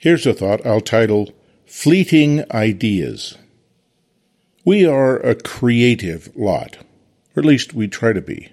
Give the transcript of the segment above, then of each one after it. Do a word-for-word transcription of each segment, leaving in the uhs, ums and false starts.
Here's a thought I'll title Fleeting Ideas. We are a creative lot, or at least we try to be.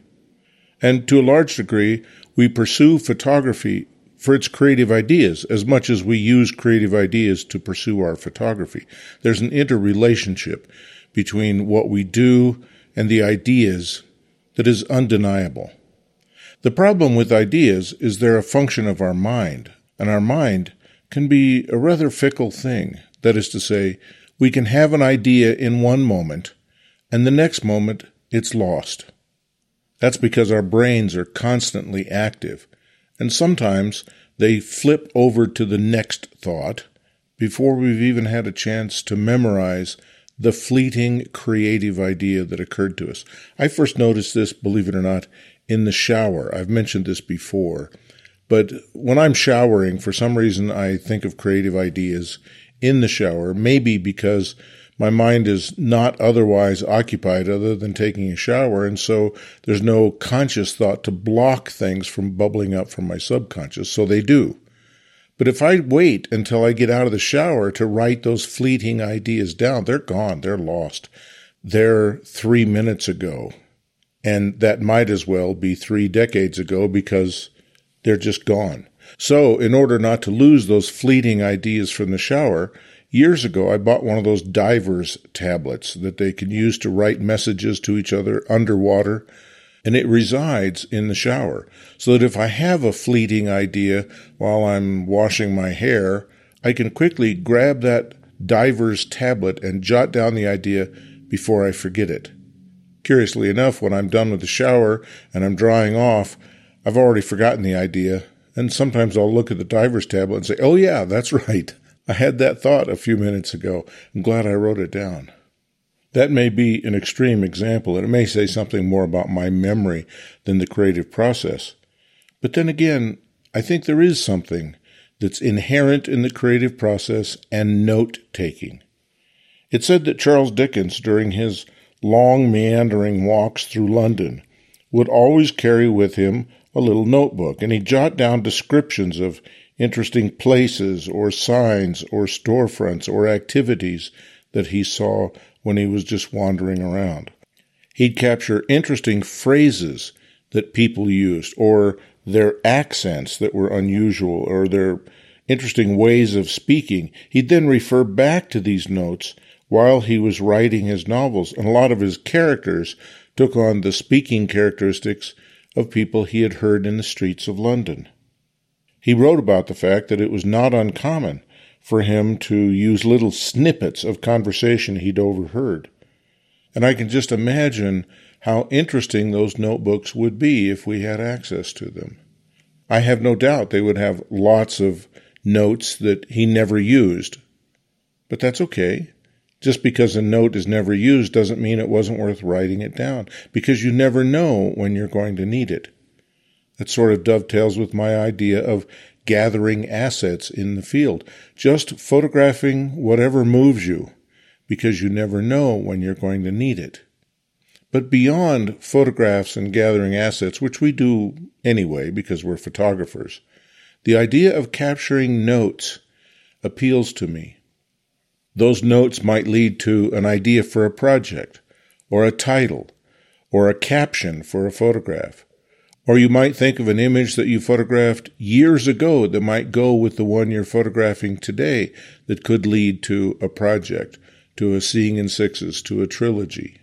And to a large degree, we pursue photography for its creative ideas as much as we use creative ideas to pursue our photography. There's an interrelationship between what we do and the ideas that is undeniable. The problem with ideas is they're a function of our mind, and our mind can be a rather fickle thing. That is to say, we can have an idea in one moment, and the next moment it's lost. That's because our brains are constantly active, and sometimes they flip over to the next thought before we've even had a chance to memorize the fleeting creative idea that occurred to us. I first noticed this, believe it or not, in the shower. I've mentioned this before. But when I'm showering, for some reason, I think of creative ideas in the shower, maybe because my mind is not otherwise occupied other than taking a shower, and so there's no conscious thought to block things from bubbling up from my subconscious, so they do. But if I wait until I get out of the shower to write those fleeting ideas down, they're gone, they're lost. They're three minutes ago, and that might as well be three decades ago because they're just gone. So, in order not to lose those fleeting ideas from the shower, years ago I bought one of those divers tablets that they can use to write messages to each other underwater, and it resides in the shower. So that if I have a fleeting idea while I'm washing my hair, I can quickly grab that diver's tablet and jot down the idea before I forget it. Curiously enough, when I'm done with the shower and I'm drying off, I've already forgotten the idea, and sometimes I'll look at the diver's tablet and say, oh yeah, that's right. I had that thought a few minutes ago. I'm glad I wrote it down. That may be an extreme example, and it may say something more about my memory than the creative process. But then again, I think there is something that's inherent in the creative process and note-taking. It's said that Charles Dickens, during his long meandering walks through London, would always carry with him a little notebook, and he'd jot down descriptions of interesting places or signs or storefronts or activities that he saw when he was just wandering around. He'd capture interesting phrases that people used, or their accents that were unusual, or their interesting ways of speaking. He'd then refer back to these notes while he was writing his novels, and a lot of his characters took on the speaking characteristics of people he had heard in the streets of London. He wrote about the fact that it was not uncommon for him to use little snippets of conversation he'd overheard. And I can just imagine how interesting those notebooks would be if we had access to them. I have no doubt they would have lots of notes that he never used. But that's okay. Just because a note is never used doesn't mean it wasn't worth writing it down, because you never know when you're going to need it. That sort of dovetails with my idea of gathering assets in the field, just photographing whatever moves you, because you never know when you're going to need it. But beyond photographs and gathering assets, which we do anyway because we're photographers, the idea of capturing notes appeals to me. Those notes might lead to an idea for a project, or a title, or a caption for a photograph. Or you might think of an image that you photographed years ago that might go with the one you're photographing today that could lead to a project, to a Seeing in Sixes, to a trilogy.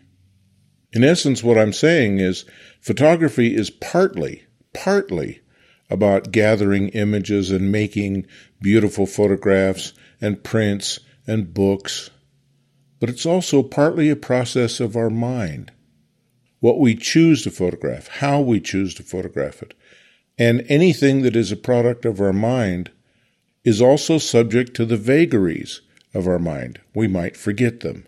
In essence, what I'm saying is photography is partly, partly about gathering images and making beautiful photographs and prints and books, but it's also partly a process of our mind. What we choose to photograph, how we choose to photograph it, and anything that is a product of our mind is also subject to the vagaries of our mind. We might forget them.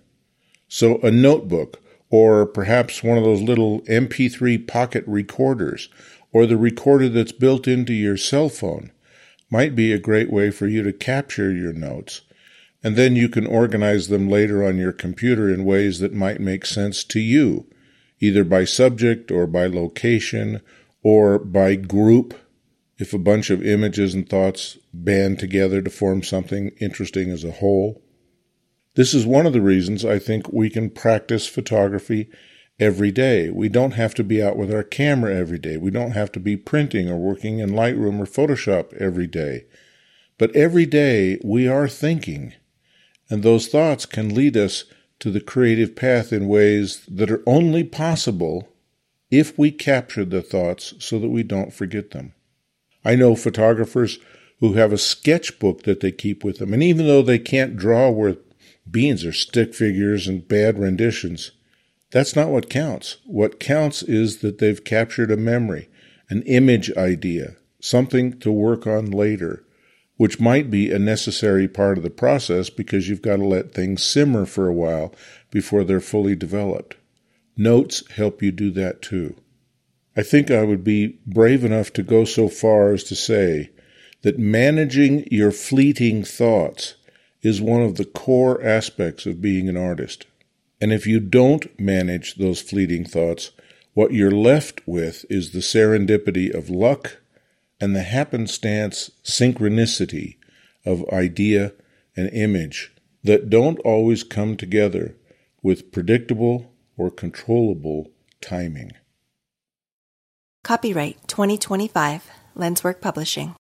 So a notebook, or perhaps one of those little M P three pocket recorders, or the recorder that's built into your cell phone, might be a great way for you to capture your notes, and then you can organize them later on your computer in ways that might make sense to you, either by subject or by location or by group. if a bunch of images and thoughts band together to form something interesting as a whole. This is one of the reasons I think we can practice photography every day. We don't have to be out with our camera every day. We don't have to be printing or working in Lightroom or Photoshop every day. But every day we are thinking, and those thoughts can lead us to the creative path in ways that are only possible if we capture the thoughts so that we don't forget them. I know photographers who have a sketchbook that they keep with them, and even though they can't draw worth beans or stick figures and bad renditions, that's not what counts. What counts is that they've captured a memory, an image idea, something to work on later, which might be a necessary part of the process because you've got to let things simmer for a while before they're fully developed. Notes help you do that too. I think I would be brave enough to go so far as to say that managing your fleeting thoughts is one of the core aspects of being an artist. And if you don't manage those fleeting thoughts, what you're left with is the serendipity of luck and the happenstance synchronicity of idea and image that don't always come together with predictable or controllable timing. Copyright twenty twenty-five, Lenswork Publishing.